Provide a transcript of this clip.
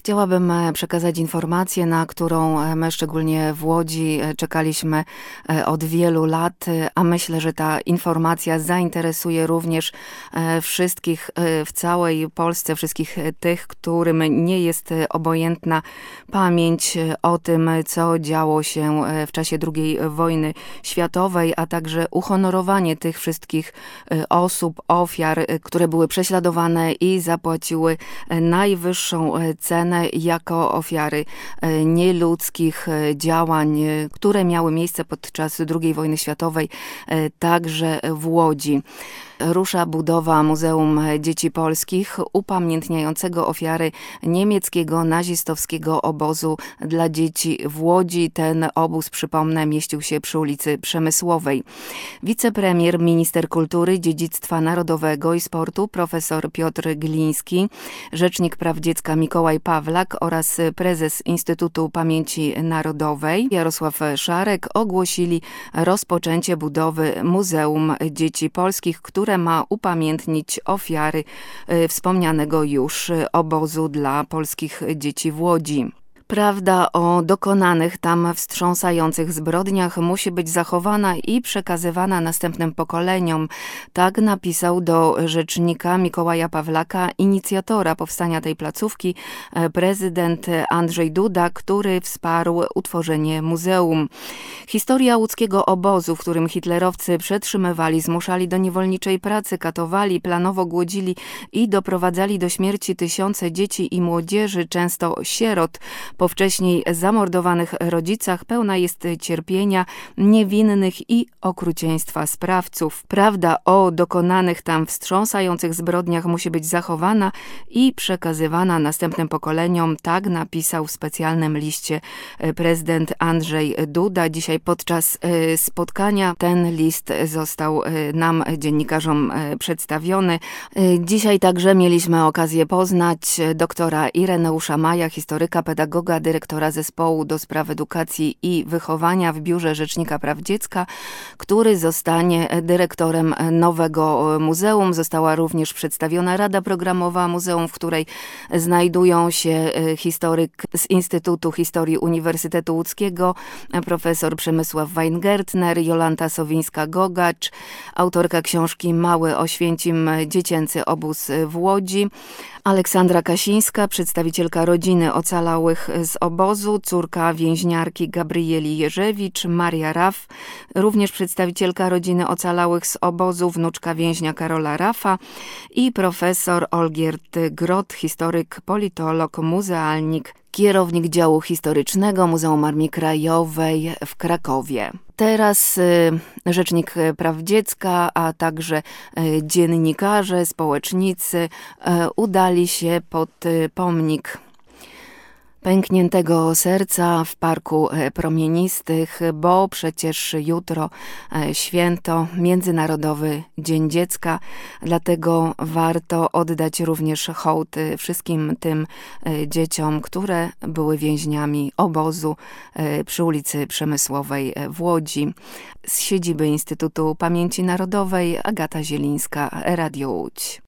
Chciałabym przekazać informację, na którą my szczególnie w Łodzi czekaliśmy od wielu lat, a myślę, że ta informacja zainteresuje również wszystkich w całej Polsce, wszystkich tych, którym nie jest obojętna pamięć o tym, co działo się w czasie II wojny światowej, a także uhonorowanie tych wszystkich osób, ofiar, które były prześladowane i zapłaciły najwyższą cenę jako ofiary nieludzkich działań, które miały miejsce podczas II wojny światowej, także w Łodzi. Rusza budowa Muzeum Dzieci Polskich, upamiętniającego ofiary niemieckiego nazistowskiego obozu dla dzieci w Łodzi. Ten obóz, przypomnę, mieścił się przy ulicy Przemysłowej. Wicepremier, minister kultury, dziedzictwa narodowego i sportu profesor Piotr Gliński, rzecznik praw dziecka Mikołaj Pawlak oraz prezes Instytutu Pamięci Narodowej Jarosław Szarek ogłosili rozpoczęcie budowy Muzeum Dzieci Polskich, które ma upamiętnić ofiary wspomnianego już obozu dla polskich dzieci w Łodzi. Prawda o dokonanych tam wstrząsających zbrodniach musi być zachowana i przekazywana następnym pokoleniom. Tak napisał do rzecznika Mikołaja Pawlaka, inicjatora powstania tej placówki, prezydent Andrzej Duda, który wsparł utworzenie muzeum. Historia łódzkiego obozu, w którym hitlerowcy przetrzymywali, zmuszali do niewolniczej pracy, katowali, planowo głodzili i doprowadzali do śmierci tysiące dzieci i młodzieży, często sierot, po wcześniej zamordowanych rodzicach, pełna jest cierpienia niewinnych i okrucieństwa sprawców. Prawda o dokonanych tam wstrząsających zbrodniach musi być zachowana i przekazywana następnym pokoleniom. Tak napisał w specjalnym liście prezydent Andrzej Duda. Dzisiaj podczas spotkania ten list został nam, dziennikarzom, przedstawiony. Dzisiaj także mieliśmy okazję poznać doktora Ireneusza Maja, historyka, pedagoga, dyrektora zespołu do spraw edukacji i wychowania w Biurze Rzecznika Praw Dziecka, który zostanie dyrektorem nowego muzeum. Została również przedstawiona Rada Programowa Muzeum, w której znajdują się historyk z Instytutu Historii Uniwersytetu Łódzkiego, profesor Przemysław Weingertner, Jolanta Sowińska-Gogacz, autorka książki Mały Oświęcim, dziecięcy obóz w Łodzi, Aleksandra Kasińska, przedstawicielka rodziny ocalałych z obozu, córka więźniarki Gabrieli Jerzewicz, Maria Raf, również przedstawicielka rodziny ocalałych z obozu, wnuczka więźnia Karola Rafa i profesor Olgierd Grot, historyk, politolog, muzealnik, kierownik działu historycznego Muzeum Armii Krajowej w Krakowie. Teraz Rzecznik Praw Dziecka, a także dziennikarze, społecznicy udali się pod pomnik pękniętego serca w Parku Promienistych, bo przecież jutro święto, Międzynarodowy Dzień Dziecka, dlatego warto oddać również hołd wszystkim tym dzieciom, które były więźniami obozu przy ulicy Przemysłowej w Łodzi. Z siedziby Instytutu Pamięci Narodowej Agata Zielińska, Radio Łódź.